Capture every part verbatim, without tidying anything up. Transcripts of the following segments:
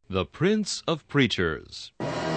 The Prince of Preachers.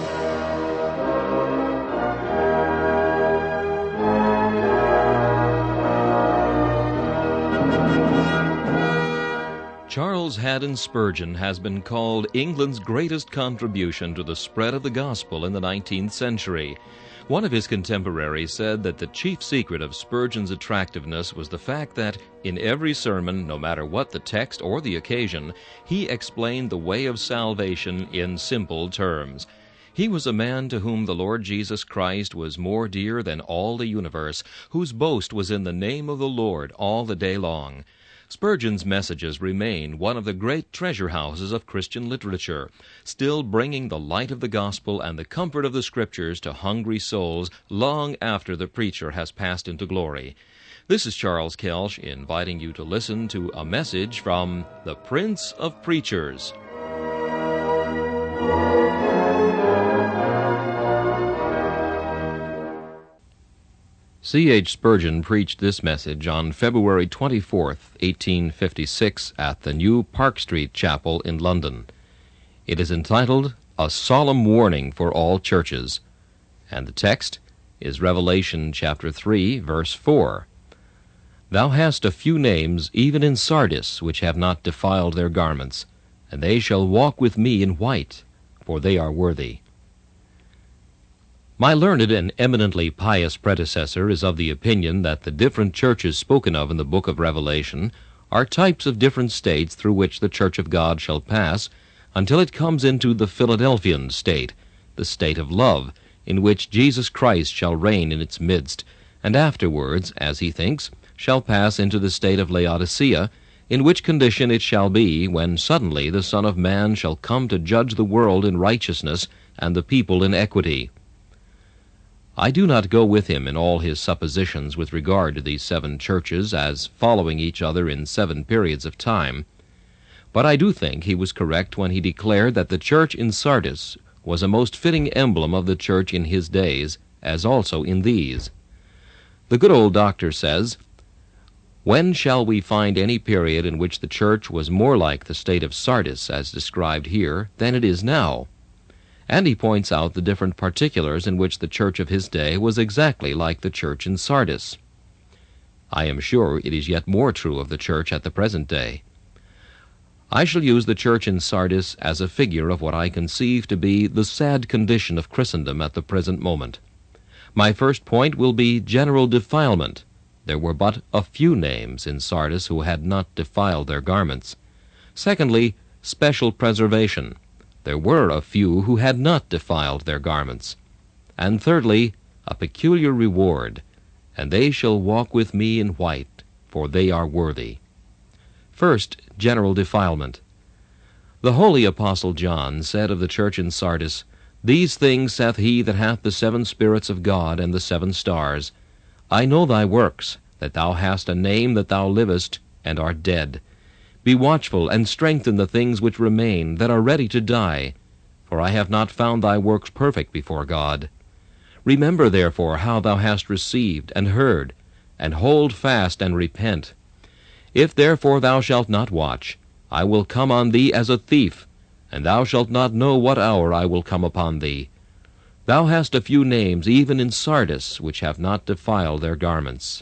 Charles Haddon Spurgeon has been called England's greatest contribution to the spread of the gospel in the nineteenth century. One of his contemporaries said that the chief secret of Spurgeon's attractiveness was the fact that, in every sermon, no matter what the text or the occasion, he explained the way of salvation in simple terms. He was a man to whom the Lord Jesus Christ was more dear than all the universe, whose boast was in the name of the Lord all the day long. Spurgeon's messages remain one of the great treasure houses of Christian literature, still bringing the light of the gospel and the comfort of the Scriptures to hungry souls long after the preacher has passed into glory. This is Charles Kelsch inviting you to listen to a message from the Prince of Preachers. C H Spurgeon preached this message on February twenty-fourth, eighteen fifty-six, at the New Park Street Chapel in London. It is entitled, A Solemn Warning for All Churches, and the text is Revelation chapter three, verse four. Thou hast a few names even in Sardis, which have not defiled their garments, and they shall walk with me in white, for they are worthy. My learned and eminently pious predecessor is of the opinion that the different churches spoken of in the book of Revelation are types of different states through which the church of God shall pass until it comes into the Philadelphian state, the state of love, in which Jesus Christ shall reign in its midst, and afterwards, as he thinks, shall pass into the state of Laodicea, in which condition it shall be when suddenly the Son of Man shall come to judge the world in righteousness and the people in equity. I do not go with him in all his suppositions with regard to these seven churches as following each other in seven periods of time, but I do think he was correct when he declared that the church in Sardis was a most fitting emblem of the church in his days, as also in these. The good old doctor says, "When shall we find any period in which the church was more like the state of Sardis, as described here, than it is now?" And he points out the different particulars in which the church of his day was exactly like the church in Sardis. I am sure it is yet more true of the church at the present day. I shall use the church in Sardis as a figure of what I conceive to be the sad condition of Christendom at the present moment. My first point will be general defilement. There were but a few names in Sardis who had not defiled their garments. Secondly, special preservation. There were a few who had not defiled their garments. And thirdly, a peculiar reward, and they shall walk with me in white, for they are worthy. First, general defilement. The holy Apostle John said of the church in Sardis, These things saith he that hath the seven spirits of God and the seven stars. I know thy works, that thou hast a name that thou livest, and art dead. Be watchful, and strengthen the things which remain, that are ready to die, for I have not found thy works perfect before God. Remember therefore how thou hast received and heard, and hold fast and repent. If therefore thou shalt not watch, I will come on thee as a thief, and thou shalt not know what hour I will come upon thee. Thou hast a few names even in Sardis, which have not defiled their garments.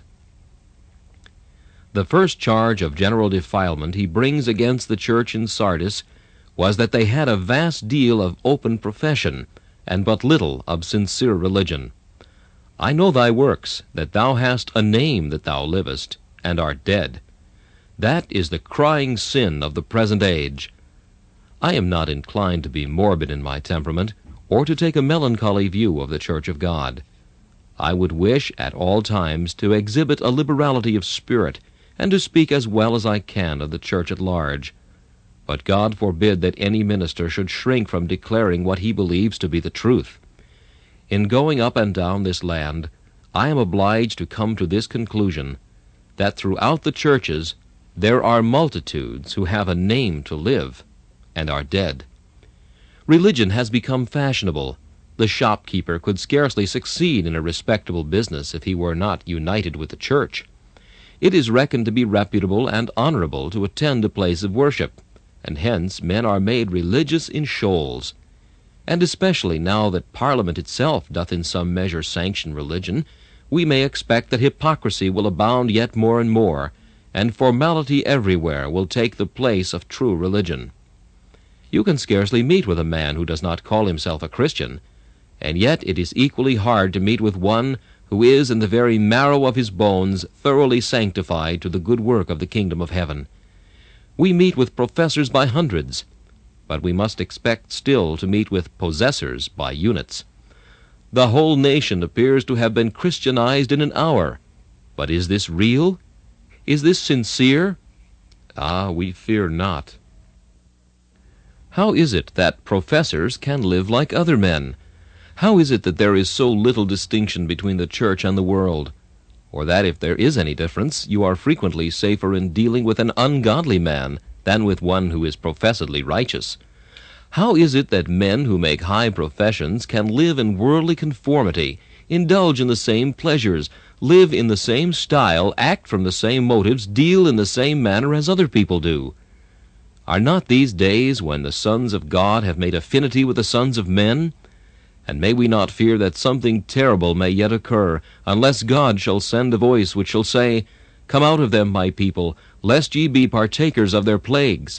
The first charge of general defilement he brings against the church in Sardis was that they had a vast deal of open profession, and but little of sincere religion. I know thy works, that thou hast a name that thou livest, and art dead. That is the crying sin of the present age. I am not inclined to be morbid in my temperament, or to take a melancholy view of the church of God. I would wish at all times to exhibit a liberality of spirit, and to speak as well as I can of the church at large. But God forbid that any minister should shrink from declaring what he believes to be the truth. In going up and down this land, I am obliged to come to this conclusion, that throughout the churches there are multitudes who have a name to live, and are dead. Religion has become fashionable. The shopkeeper could scarcely succeed in a respectable business if he were not united with the church. It is reckoned to be reputable and honorable to attend a place of worship, and hence men are made religious in shoals. And especially now that Parliament itself doth in some measure sanction religion, we may expect that hypocrisy will abound yet more and more, and formality everywhere will take the place of true religion. You can scarcely meet with a man who does not call himself a Christian, and yet it is equally hard to meet with one who is in the very marrow of his bones thoroughly sanctified to the good work of the kingdom of heaven. We meet with professors by hundreds, but we must expect still to meet with possessors by units. The whole nation appears to have been Christianized in an hour. But is this real? Is this sincere? Ah, we fear not. How is it that professors can live like other men? How is it that there is so little distinction between the church and the world? Or that if there is any difference, you are frequently safer in dealing with an ungodly man than with one who is professedly righteous? How is it that men who make high professions can live in worldly conformity, indulge in the same pleasures, live in the same style, act from the same motives, deal in the same manner as other people do? Are not these days when the sons of God have made affinity with the sons of men? And may we not fear that something terrible may yet occur, unless God shall send a voice which shall say, "Come out of them, my people, lest ye be partakers of their plagues"?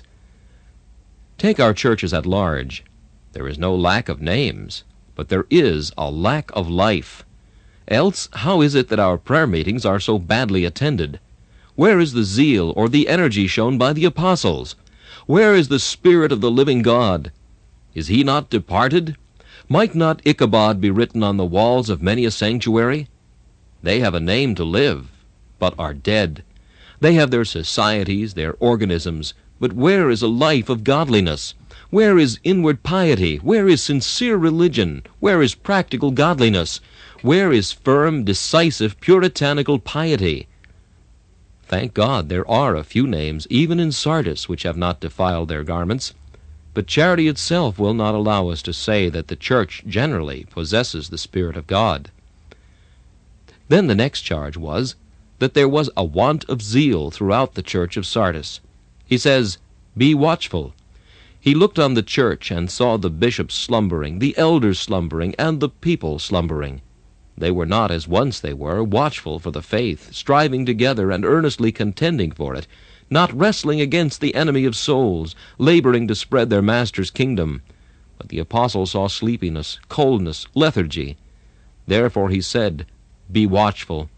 Take our churches at large. There is no lack of names, but there is a lack of life. Else, how is it that our prayer meetings are so badly attended? Where is the zeal or the energy shown by the apostles? Where is the Spirit of the living God? Is he not departed? Might not Ichabod be written on the walls of many a sanctuary? They have a name to live, but are dead. They have their societies, their organisms, but where is a life of godliness? Where is inward piety? Where is sincere religion? Where is practical godliness? Where is firm, decisive, puritanical piety? Thank God there are a few names, even in Sardis, which have not defiled their garments. But charity itself will not allow us to say that the church generally possesses the Spirit of God. Then the next charge was that there was a want of zeal throughout the church of Sardis. He says, "Be watchful." He looked on the church and saw the bishops slumbering, the elders slumbering, and the people slumbering. They were not as once they were, watchful for the faith, striving together and earnestly contending for it, not wrestling against the enemy of souls, laboring to spread their master's kingdom. But the apostle saw sleepiness, coldness, lethargy. Therefore he said, "Be watchful."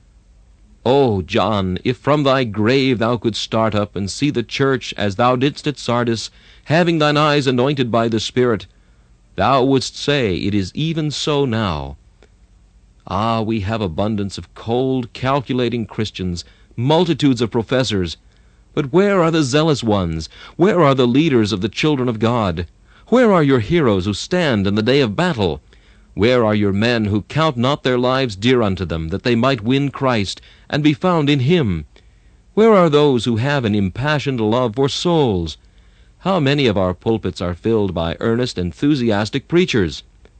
O John, if from thy grave thou couldst start up and see the church as thou didst at Sardis, having thine eyes anointed by the Spirit, thou wouldst say, "It is even so now." Ah, we have abundance of cold, calculating Christians, multitudes of professors. But where are the zealous ones? Where are the leaders of the children of God? Where are your heroes who stand in the day of battle? Where are your men who count not their lives dear unto them, that they might win Christ, and be found in him? Where are those who have an impassioned love for souls? How many of our pulpits are filled by earnest, enthusiastic preachers?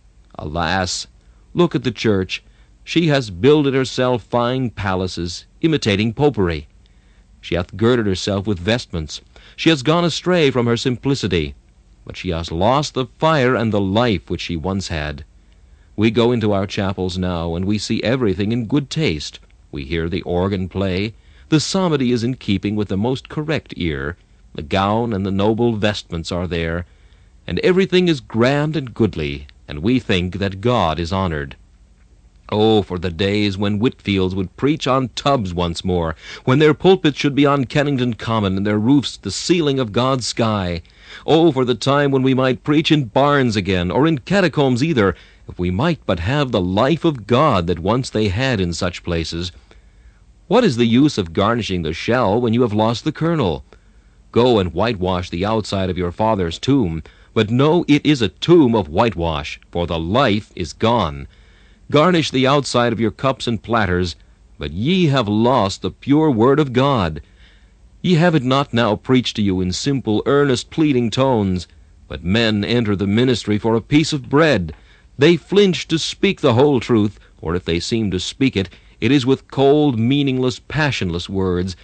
Alas! Look at the church. She has builded herself fine palaces, imitating popery. She hath girded herself with vestments. She has gone astray from her simplicity, but she has lost the fire and the life which she once had. We go into our chapels now, and we see everything in good taste. We hear the organ play. The psalmody is in keeping with the most correct ear. The gown and the noble vestments are there, and everything is grand and goodly, and we think that God is honored. Oh, for the days when Whitfields would preach on tubs once more, when their pulpits should be on Kennington Common, and their roofs the ceiling of God's sky. Oh, for the time when we might preach in barns again, or in catacombs either, if we might but have the life of God that once they had in such places. What is the use of garnishing the shell when you have lost the kernel? Go and whitewash the outside of your father's tomb, but know it is a tomb of whitewash, for the life is gone. Garnish the outside of your cups and platters, but ye have lost the pure word of God. Ye have it not now preached to you in simple, earnest, pleading tones, but men enter the ministry for a piece of bread. They flinch to speak the whole truth, or if they seem to speak it, it is with cold, meaningless, passionless words,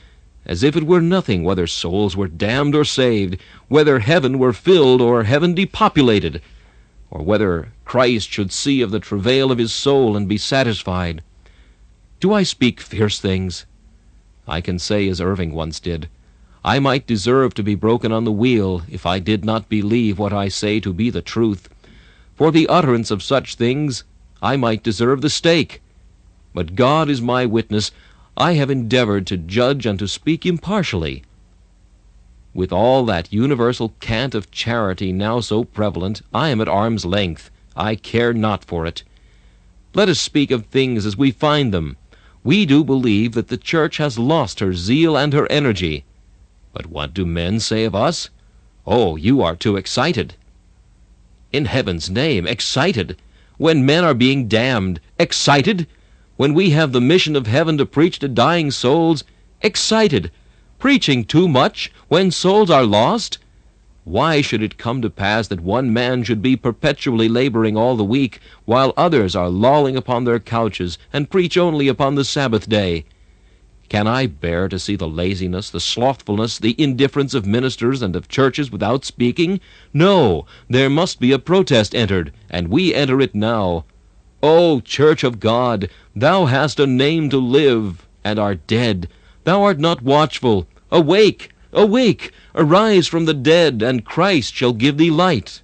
as if it were nothing whether souls were damned or saved, whether heaven were filled or heaven depopulated, or whether Christ should see of the travail of his soul and be satisfied. Do I speak fierce things? I can say as Irving once did, I might deserve to be broken on the wheel if I did not believe what I say to be the truth. For the utterance of such things I might deserve the stake. But God is my witness, I have endeavored to judge and to speak impartially. With all that universal cant of charity now so prevalent, I am at arm's length. I care not for it. Let us speak of things as we find them. We do believe that the church has lost her zeal and her energy. But what do men say of us? Oh, you are too excited. In heaven's name, excited? When men are being damned, excited? When we have the mission of heaven to preach to dying souls, excited? Preaching too much when souls are lost? Why should it come to pass that one man should be perpetually laboring all the week, while others are lolling upon their couches and preach only upon the Sabbath day? Can I bear to see the laziness, the slothfulness, the indifference of ministers and of churches without speaking? No, there must be a protest entered, and we enter it now. O Church of God, thou hast a name to live, and art dead. Thou art not watchful. Awake, awake, arise from the dead, and Christ shall give thee light.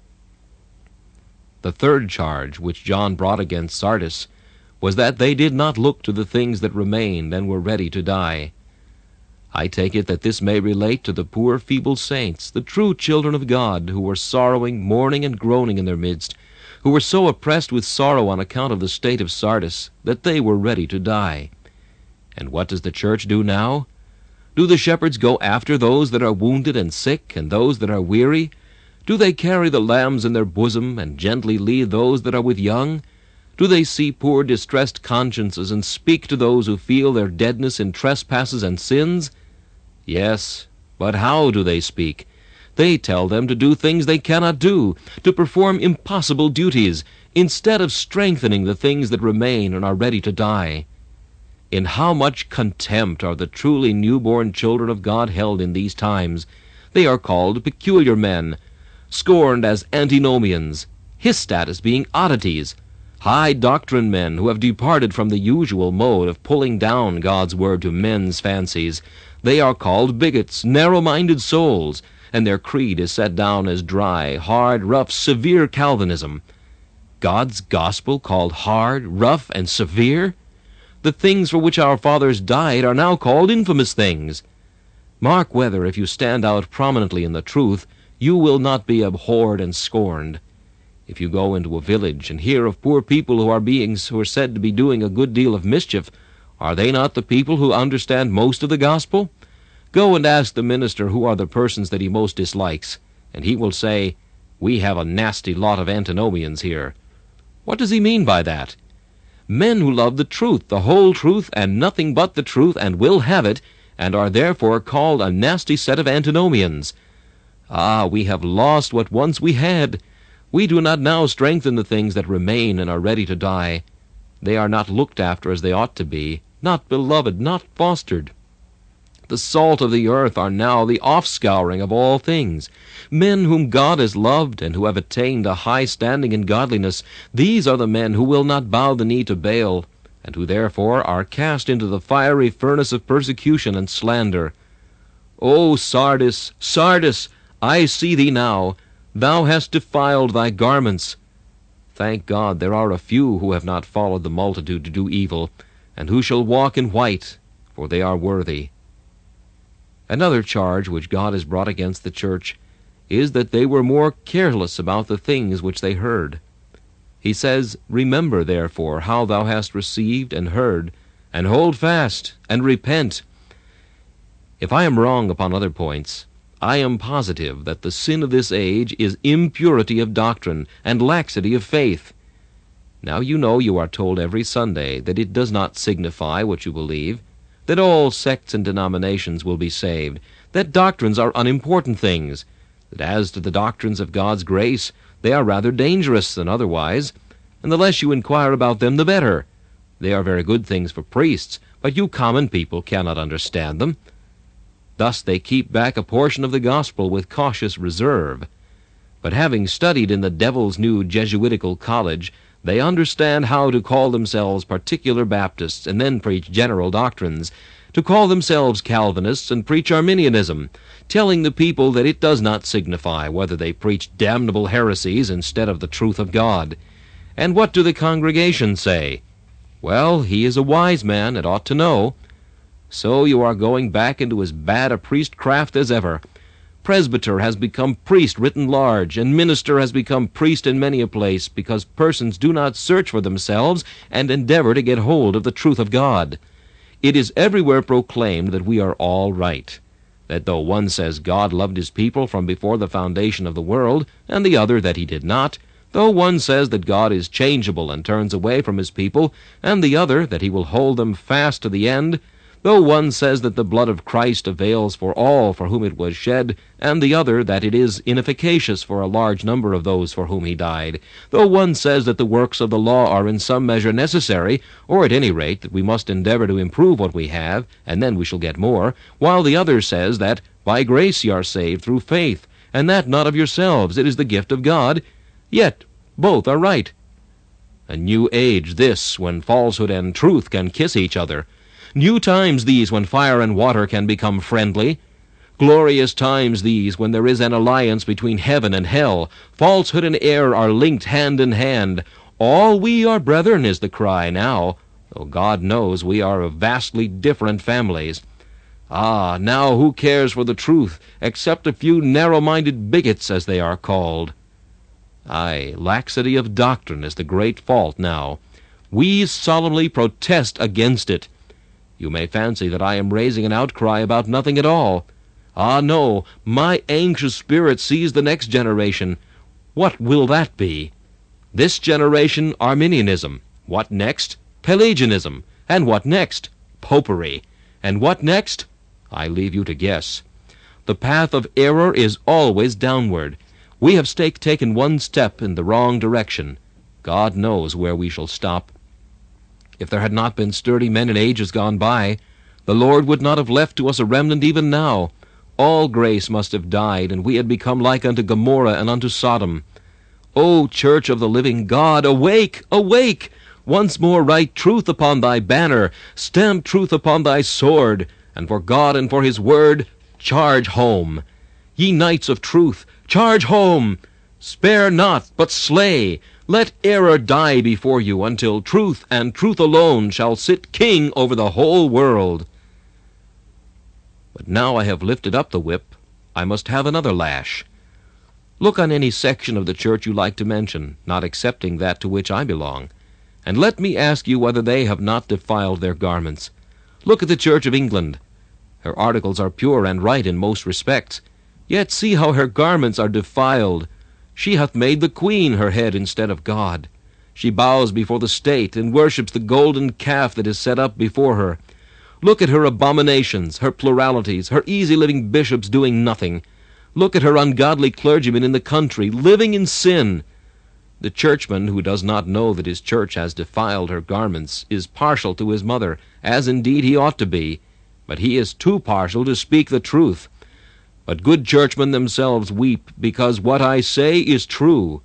The third charge which John brought against Sardis was that they did not look to the things that remained and were ready to die. I take it that this may relate to the poor feeble saints, the true children of God, who were sorrowing, mourning, and groaning in their midst, who were so oppressed with sorrow on account of the state of Sardis that they were ready to die. And what does the church do now? Do the shepherds go after those that are wounded and sick, and those that are weary? Do they carry the lambs in their bosom, and gently lead those that are with young? Do they see poor distressed consciences, and speak to those who feel their deadness in trespasses and sins? Yes, but how do they speak? They tell them to do things they cannot do, to perform impossible duties, instead of strengthening the things that remain and are ready to die. In how much contempt are the truly newborn children of God held in these times! They are called peculiar men, scorned as antinomians, hissed at as being oddities, high doctrine men who have departed from the usual mode of pulling down God's word to men's fancies. They are called bigots, narrow-minded souls, and their creed is set down as dry, hard, rough, severe Calvinism. God's gospel called hard, rough, and severe? The things for which our fathers died are now called infamous things. Mark whether, if you stand out prominently in the truth, you will not be abhorred and scorned. If you go into a village and hear of poor people who are being who are said to be doing a good deal of mischief, are they not the people who understand most of the gospel? Go and ask the minister who are the persons that he most dislikes, and he will say, "We have a nasty lot of antinomians here." What does he mean by that? Men who love the truth, the whole truth, and nothing but the truth, and will have it, and are therefore called a nasty set of antinomians. Ah, we have lost what once we had. We do not now strengthen the things that remain and are ready to die. They are not looked after as they ought to be, not beloved, not fostered. The salt of the earth are now the offscouring of all things. Men whom God has loved and who have attained a high standing in godliness, these are the men who will not bow the knee to Baal, and who therefore are cast into the fiery furnace of persecution and slander. O Sardis, Sardis, I see thee now. Thou hast defiled thy garments. Thank God there are a few who have not followed the multitude to do evil, and who shall walk in white, for they are worthy. Another charge which God has brought against the church is that they were more careless about the things which they heard. He says, "Remember, therefore, how thou hast received and heard, and hold fast, and repent." If I am wrong upon other points, I am positive that the sin of this age is impurity of doctrine and laxity of faith. Now you know you are told every Sunday that it does not signify what you believe, that all sects and denominations will be saved, that doctrines are unimportant things, that as to the doctrines of God's grace, they are rather dangerous than otherwise, and the less you inquire about them the better. They are very good things for priests, but you common people cannot understand them. Thus they keep back a portion of the gospel with cautious reserve. But having studied in the devil's new Jesuitical college, they understand how to call themselves particular Baptists and then preach general doctrines, to call themselves Calvinists and preach Arminianism, telling the people that it does not signify whether they preach damnable heresies instead of the truth of God. And what do the congregation say? Well, he is a wise man and ought to know. So you are going back into as bad a priestcraft as ever. Presbyter has become priest written large, and minister has become priest in many a place, because persons do not search for themselves and endeavor to get hold of the truth of God. It is everywhere proclaimed that we are all right, that though one says God loved his people from before the foundation of the world, and the other that he did not, though one says that God is changeable and turns away from his people, and the other that he will hold them fast to the end, though one says that the blood of Christ avails for all for whom it was shed, and the other that it is inefficacious for a large number of those for whom he died, though one says that the works of the law are in some measure necessary, or at any rate that we must endeavor to improve what we have, and then we shall get more, while the other says that by grace ye are saved through faith, and that not of yourselves, it is the gift of God, yet both are right. A new age this, when falsehood and truth can kiss each other. New times these, when fire and water can become friendly. Glorious times these, when there is an alliance between heaven and hell. Falsehood and error are linked hand in hand. All we are brethren is the cry now, though God knows we are of vastly different families. Ah, now who cares for the truth, except a few narrow-minded bigots, as they are called? Aye, laxity of doctrine is the great fault now. We solemnly protest against it. You may fancy that I am raising an outcry about nothing at all. Ah, no, my anxious spirit sees the next generation. What will that be? This generation, Arminianism. What next? Pelagianism. And what next? Popery. And what next? I leave you to guess. The path of error is always downward. We have stake taken one step in the wrong direction. God knows where we shall stop. If there had not been sturdy men in ages gone by, the Lord would not have left to us a remnant even now. All grace must have died, and we had become like unto Gomorrah and unto Sodom. O church of the living God, awake, awake! Once more write truth upon thy banner, stamp truth upon thy sword, and for God and for his word, charge home. Ye knights of truth, charge home! Spare not, but slay! Let error die before you, until truth and truth alone shall sit king over the whole world. But now I have lifted up the whip, I must have another lash. Look on any section of the church you like to mention, not excepting that to which I belong, and let me ask you whether they have not defiled their garments. Look at the Church of England. Her articles are pure and right in most respects, yet see how her garments are defiled. She hath made the Queen her head instead of God. She bows before the state, and worships the golden calf that is set up before her. Look at her abominations, her pluralities, her easy-living bishops doing nothing. Look at her ungodly clergymen in the country, living in sin. The churchman who does not know that his church has defiled her garments is partial to his mother, as indeed he ought to be, but he is too partial to speak the truth. But good churchmen themselves weep, because what I say is true.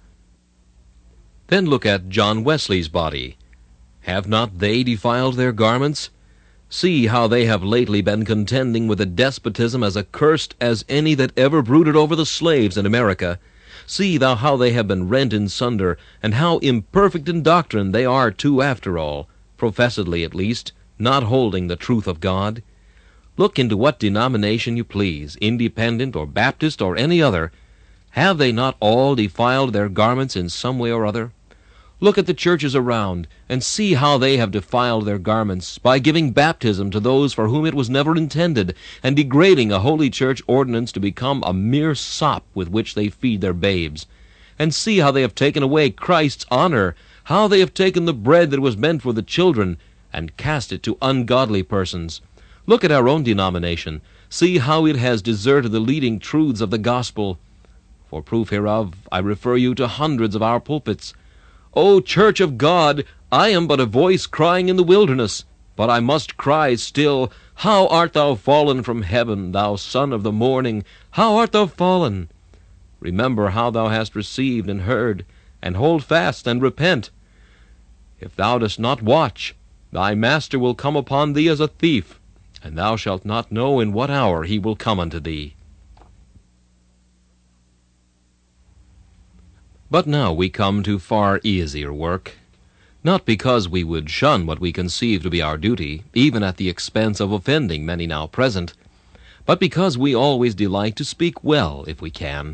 Then look at John Wesley's body. Have not they defiled their garments? See how they have lately been contending with a despotism as accursed as any that ever brooded over the slaves in America. See thou how they have been rent in sunder, and how imperfect in doctrine they are too after all, professedly at least, not holding the truth of God. Look into what denomination you please, Independent or Baptist or any other. Have they not all defiled their garments in some way or other? Look at the churches around, and see how they have defiled their garments by giving baptism to those for whom it was never intended, and degrading a holy church ordinance to become a mere sop with which they feed their babes. And see how they have taken away Christ's honor, how they have taken the bread that was meant for the children, and cast it to ungodly persons. Look at our own denomination. See how it has deserted the leading truths of the gospel. For proof hereof, I refer you to hundreds of our pulpits. O Church of God, I am but a voice crying in the wilderness, but I must cry still, How art thou fallen from heaven, thou son of the morning! How art thou fallen! Remember how thou hast received and heard, and hold fast and repent. If thou dost not watch, thy master will come upon thee as a thief, and thou shalt not know in what hour he will come unto thee. But now we come to far easier work, not because we would shun what we conceive to be our duty, even at the expense of offending many now present, but because we always delight to speak well if we can.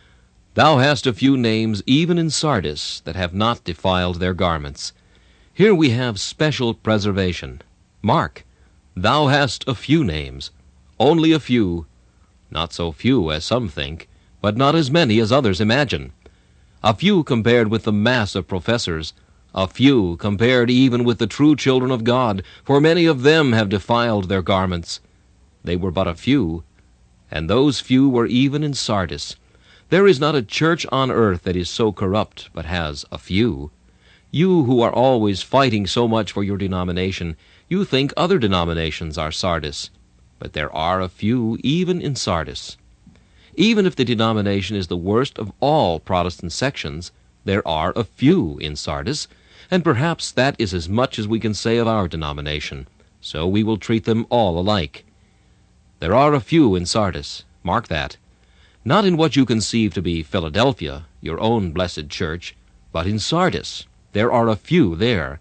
Thou hast a few names even in Sardis that have not defiled their garments. Here we have special preservation. Mark, thou hast a few names, only a few, not so few as some think, but not as many as others imagine. A few compared with the mass of professors, a few compared even with the true children of God, for many of them have defiled their garments. They were but a few, and those few were even in Sardis. There is not a church on earth that is so corrupt but has a few. You who are always fighting so much for your denomination, you think other denominations are Sardis, but there are a few even in Sardis. Even if the denomination is the worst of all Protestant sections, there are a few in Sardis, and perhaps that is as much as we can say of our denomination, so we will treat them all alike. There are a few in Sardis, mark that, not in what you conceive to be Philadelphia, your own blessed church, but in Sardis. There are a few there.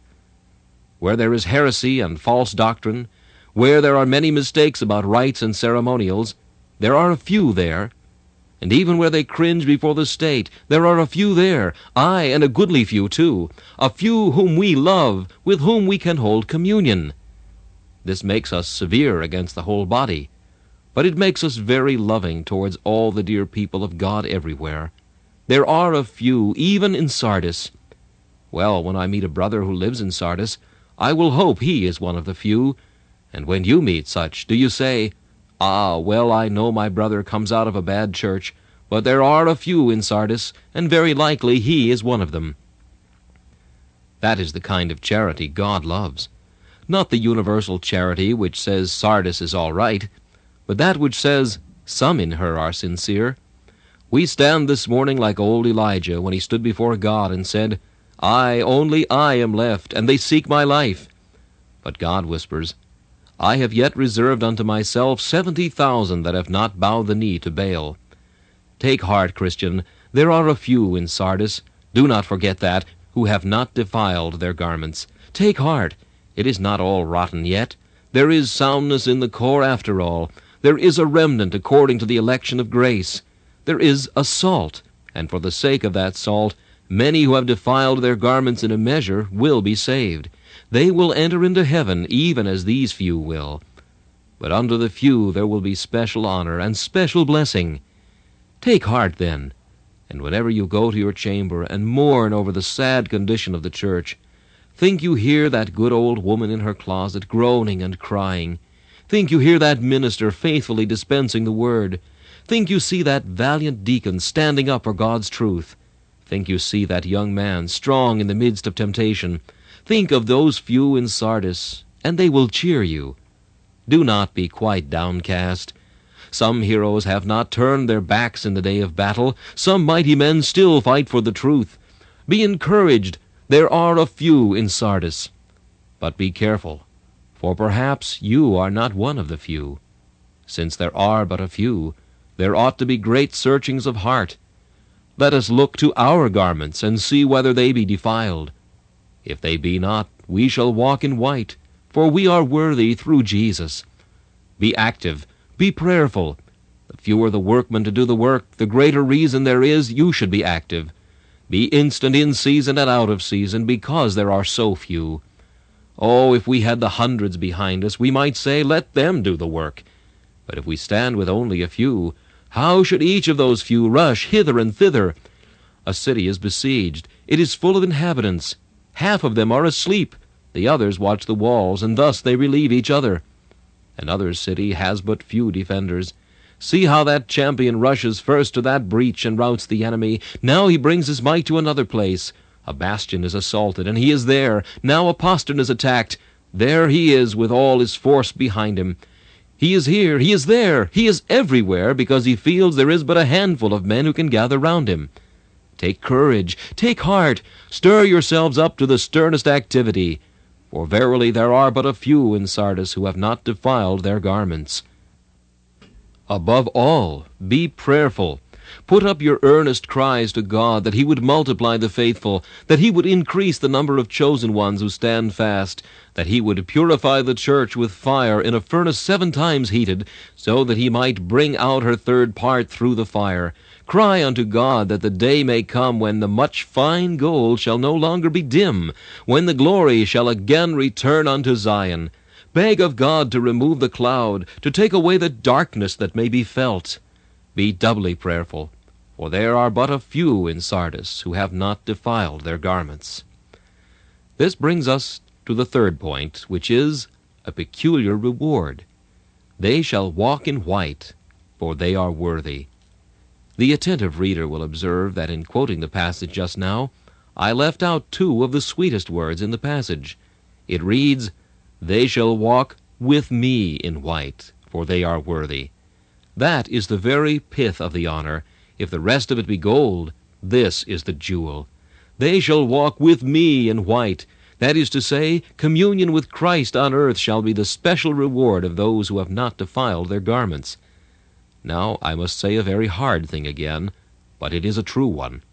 Where there is heresy and false doctrine, where there are many mistakes about rites and ceremonials, there are a few there. And even where they cringe before the state, there are a few there, aye, and a goodly few too, a few whom we love, with whom we can hold communion. This makes us severe against the whole body, but it makes us very loving towards all the dear people of God everywhere. There are a few, even in Sardis. Well, when I meet a brother who lives in Sardis, I will hope he is one of the few. And when you meet such, do you say, "Ah, well, I know my brother comes out of a bad church, but there are a few in Sardis, and very likely he is one of them"? That is the kind of charity God loves. Not the universal charity which says Sardis is all right, but that which says some in her are sincere. We stand this morning like old Elijah when he stood before God and said, "I, only I am left, and they seek my life." But God whispers, "I have yet reserved unto myself seventy thousand that have not bowed the knee to Baal." Take heart, Christian, there are a few in Sardis, do not forget that, who have not defiled their garments. Take heart, it is not all rotten yet. There is soundness in the core after all. There is a remnant according to the election of grace. There is a salt, and for the sake of that salt, many who have defiled their garments in a measure will be saved. They will enter into heaven even as these few will. But unto the few there will be special honor and special blessing. Take heart then, and whenever you go to your chamber and mourn over the sad condition of the church, think you hear that good old woman in her closet groaning and crying. Think you hear that minister faithfully dispensing the word. Think you see that valiant deacon standing up for God's truth. Think you see that young man strong in the midst of temptation. Think of those few in Sardis, and they will cheer you. Do not be quite downcast. Some heroes have not turned their backs in the day of battle. Some mighty men still fight for the truth. Be encouraged. There are a few in Sardis. But be careful, for perhaps you are not one of the few. Since there are but a few, there ought to be great searchings of heart. Let us look to our garments, and see whether they be defiled. If they be not, we shall walk in white, for we are worthy through Jesus. Be active, be prayerful. The fewer the workmen to do the work, the greater reason there is you should be active. Be instant in season and out of season, because there are so few. Oh, if we had the hundreds behind us, we might say, let them do the work. But if we stand with only a few, how should each of those few rush hither and thither? A city is besieged. It is full of inhabitants. Half of them are asleep. The others watch the walls, and thus they relieve each other. Another city has but few defenders. See how that champion rushes first to that breach and routs the enemy. Now he brings his might to another place. A bastion is assaulted, and he is there. Now a postern is attacked. There he is with all his force behind him. He is here, he is there, he is everywhere, because he feels there is but a handful of men who can gather round him. Take courage, take heart, stir yourselves up to the sternest activity, for verily there are but a few in Sardis who have not defiled their garments. Above all, be prayerful. Put up your earnest cries to God that he would multiply the faithful, that he would increase the number of chosen ones who stand fast, that he would purify the church with fire in a furnace seven times heated, so that he might bring out her third part through the fire. Cry unto God that the day may come when the much fine gold shall no longer be dim, when the glory shall again return unto Zion. Beg of God to remove the cloud, to take away the darkness that may be felt. Be doubly prayerful, for there are but a few in Sardis who have not defiled their garments. This brings us to the third point, which is a peculiar reward. They shall walk in white, for they are worthy. The attentive reader will observe that in quoting the passage just now, I left out two of the sweetest words in the passage. It reads, "They shall walk with me in white, for they are worthy." That is the very pith of the honor. If the rest of it be gold, this is the jewel. They shall walk with me in white. That is to say, communion with Christ on earth shall be the special reward of those who have not defiled their garments. Now, I must say a very hard thing again, but it is a true one.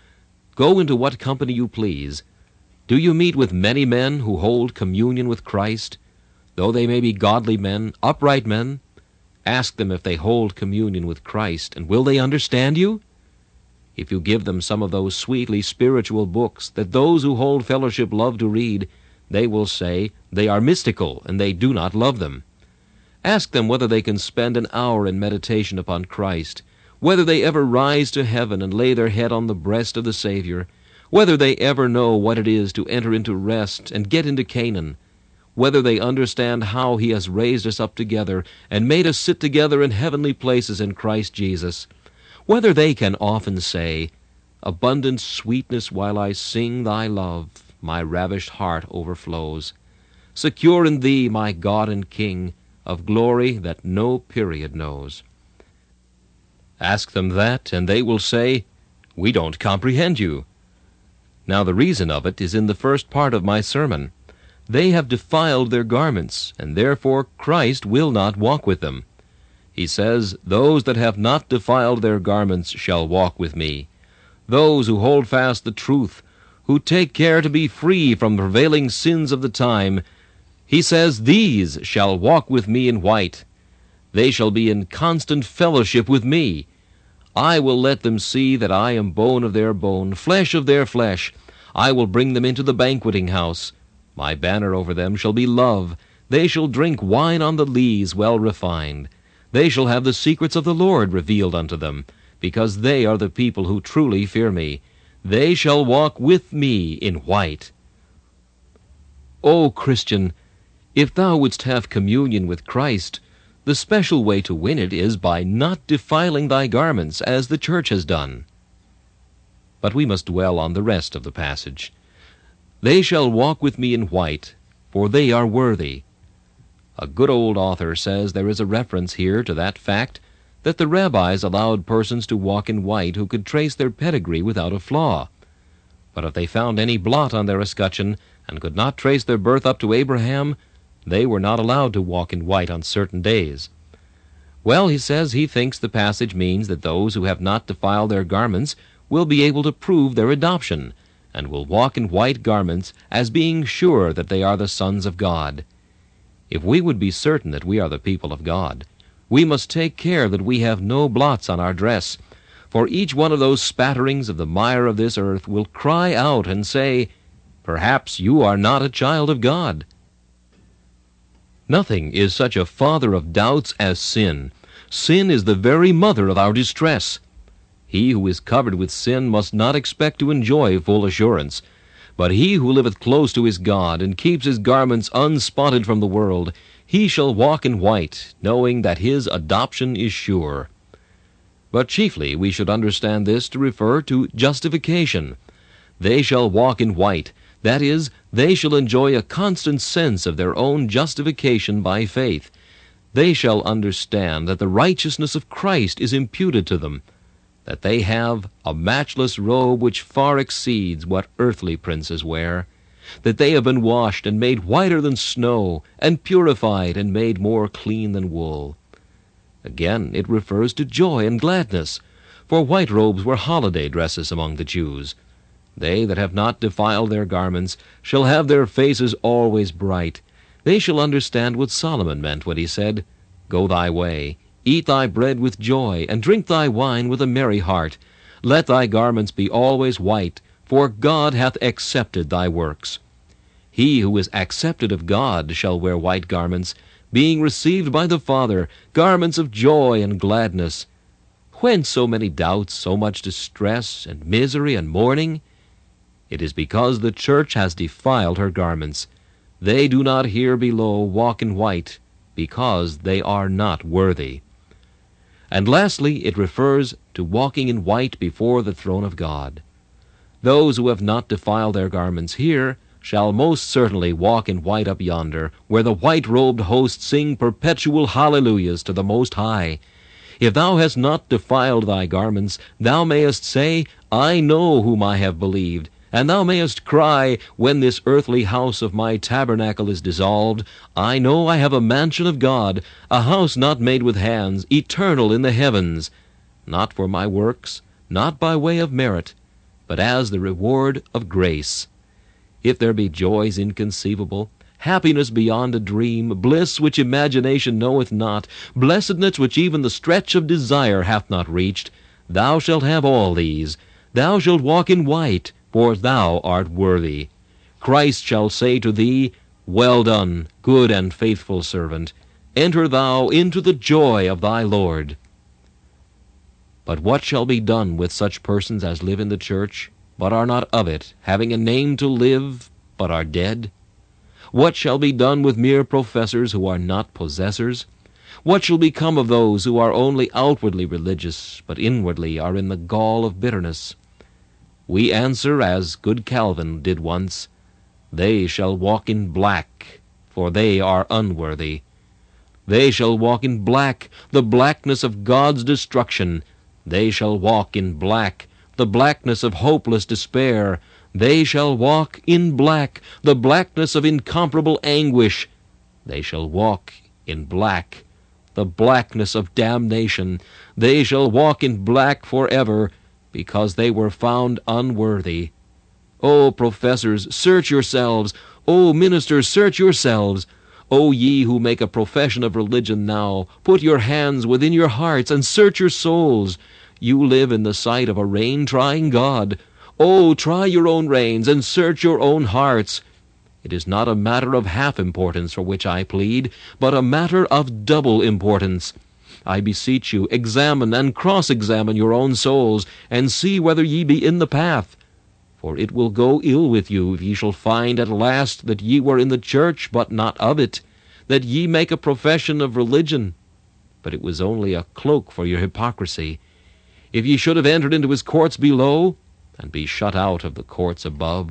Go into what company you please. Do you meet with many men who hold communion with Christ? Though they may be godly men, upright men, ask them if they hold communion with Christ, and will they understand you? If you give them some of those sweetly spiritual books that those who hold fellowship love to read, they will say they are mystical and they do not love them. Ask them whether they can spend an hour in meditation upon Christ, whether they ever rise to heaven and lay their head on the breast of the Savior, whether they ever know what it is to enter into rest and get into Canaan, whether they understand how he has raised us up together and made us sit together in heavenly places in Christ Jesus, whether they can often say, "Abundant sweetness while I sing thy love, my ravished heart overflows. Secure in thee, my God and King, of glory that no period knows." Ask them that, and they will say, "We don't comprehend you." Now the reason of it is in the first part of my sermon. They have defiled their garments, and therefore Christ will not walk with them. He says, "Those that have not defiled their garments shall walk with me." Those who hold fast the truth, who take care to be free from the prevailing sins of the time, he says, "These shall walk with me in white." They shall be in constant fellowship with me. I will let them see that I am bone of their bone, flesh of their flesh. I will bring them into the banqueting house. My banner over them shall be love. They shall drink wine on the lees well refined. They shall have the secrets of the Lord revealed unto them, because they are the people who truly fear me. They shall walk with me in white. O Christian, if thou wouldst have communion with Christ, the special way to win it is by not defiling thy garments, as the church has done. But we must dwell on the rest of the passage. They shall walk with me in white, for they are worthy. A good old author says there is a reference here to that fact that the rabbis allowed persons to walk in white who could trace their pedigree without a flaw. But if they found any blot on their escutcheon and could not trace their birth up to Abraham, they were not allowed to walk in white on certain days. Well, he says he thinks the passage means that those who have not defiled their garments will be able to prove their adoption, and will walk in white garments as being sure that they are the sons of God. If we would be certain that we are the people of God, we must take care that we have no blots on our dress, for each one of those spatterings of the mire of this earth will cry out and say, "Perhaps you are not a child of God." Nothing is such a father of doubts as sin. Sin is the very mother of our distress. He who is covered with sin must not expect to enjoy full assurance. But he who liveth close to his God, and keeps his garments unspotted from the world, he shall walk in white, knowing that his adoption is sure. But chiefly we should understand this to refer to justification. They shall walk in white. That is, they shall enjoy a constant sense of their own justification by faith. They shall understand that the righteousness of Christ is imputed to them, that they have a matchless robe which far exceeds what earthly princes wear, that they have been washed and made whiter than snow, and purified and made more clean than wool. Again, it refers to joy and gladness, for white robes were holiday dresses among the Jews. They that have not defiled their garments shall have their faces always bright. They shall understand what Solomon meant when he said, Go thy way, eat thy bread with joy, and drink thy wine with a merry heart. Let thy garments be always white, for God hath accepted thy works. He who is accepted of God shall wear white garments, being received by the Father, garments of joy and gladness. Whence so many doubts, so much distress, and misery, and mourning? It is because the church has defiled her garments. They do not here below walk in white, because they are not worthy. And lastly, it refers to walking in white before the throne of God. Those who have not defiled their garments here shall most certainly walk in white up yonder, where the white-robed host sing perpetual hallelujahs to the Most High. If thou hast not defiled thy garments, thou mayest say, I know whom I have believed, and thou mayest cry, when this earthly house of my tabernacle is dissolved, I know I have a mansion of God, a house not made with hands, eternal in the heavens, not for my works, not by way of merit, but as the reward of grace. If there be joys inconceivable, happiness beyond a dream, bliss which imagination knoweth not, blessedness which even the stretch of desire hath not reached, thou shalt have all these. Thou shalt walk in white, for thou art worthy. Christ shall say to thee, Well done, good and faithful servant. Enter thou into the joy of thy Lord. But what shall be done with such persons as live in the church, but are not of it, having a name to live, but are dead? What shall be done with mere professors who are not possessors? What shall become of those who are only outwardly religious, but inwardly are in the gall of bitterness? We answer, as good Calvin did once, They shall walk in black, for they are unworthy. They shall walk in black, the blackness of God's destruction. They shall walk in black, the blackness of hopeless despair. They shall walk in black, the blackness of incomparable anguish. They shall walk in black, the blackness of damnation. They shall walk in black forever, because they were found unworthy. O professors, search yourselves. O ministers, search yourselves. O ye who make a profession of religion now, put your hands within your hearts and search your souls. You live in the sight of a reign-trying God. O try your own reins and search your own hearts. It is not a matter of half importance for which I plead, but a matter of double importance. I beseech you, examine and cross-examine your own souls, and see whether ye be in the path. For it will go ill with you if ye shall find at last that ye were in the church, but not of it, that ye make a profession of religion, but it was only a cloak for your hypocrisy. If ye should have entered into his courts below, and be shut out of the courts above.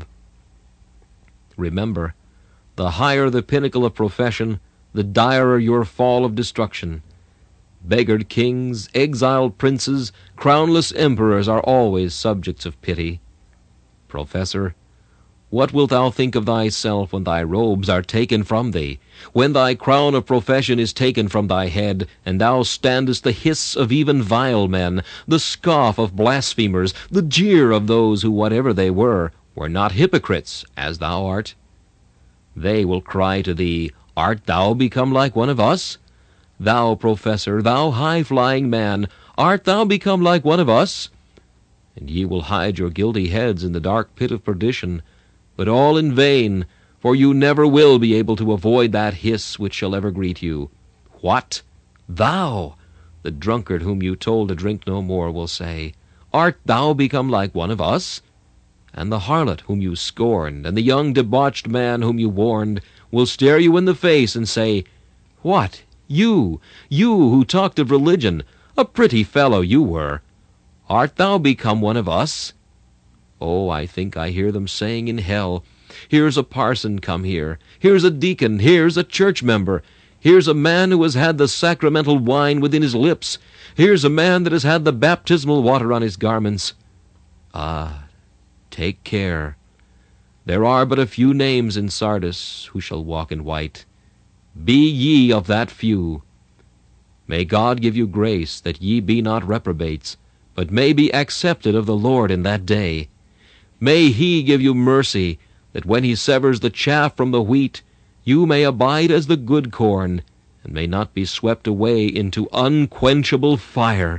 Remember, the higher the pinnacle of profession, the direr your fall of destruction. Beggared kings, exiled princes, crownless emperors are always subjects of pity. Professor, what wilt thou think of thyself when thy robes are taken from thee, when thy crown of profession is taken from thy head, and thou standest the hiss of even vile men, the scoff of blasphemers, the jeer of those who, whatever they were, were not hypocrites, as thou art? They will cry to thee, Art thou become like one of us? Thou professor, thou high-flying man, art thou become like one of us? And ye will hide your guilty heads in the dark pit of perdition, but all in vain, for you never will be able to avoid that hiss which shall ever greet you. What? Thou, the drunkard whom you told to drink no more, will say, Art thou become like one of us? And the harlot whom you scorned, and the young debauched man whom you warned, will stare you in the face and say, What? You, you who talked of religion, a pretty fellow you were. Art thou become one of us? Oh, I think I hear them saying in hell, Here's a parson come here. Here's a deacon. Here's a church member. Here's a man who has had the sacramental wine within his lips. Here's a man that has had the baptismal water on his garments. Ah, take care. There are but a few names in Sardis who shall walk in white. Be ye of that few. May God give you grace that ye be not reprobates, but may be accepted of the Lord in that day. May he give you mercy, that when he severs the chaff from the wheat, you may abide as the good corn, and may not be swept away into unquenchable fire.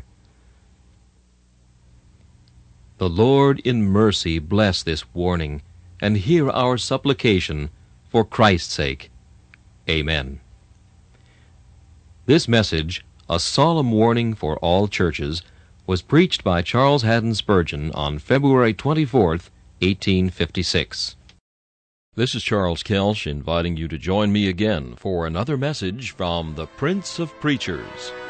The Lord in mercy bless this warning, and hear our supplication for Christ's sake. Amen. This message, a solemn warning for all churches, was preached by Charles Haddon Spurgeon on February twenty-fourth, eighteen fifty-six. This is Charles Kelsch inviting you to join me again for another message from the Prince of Preachers.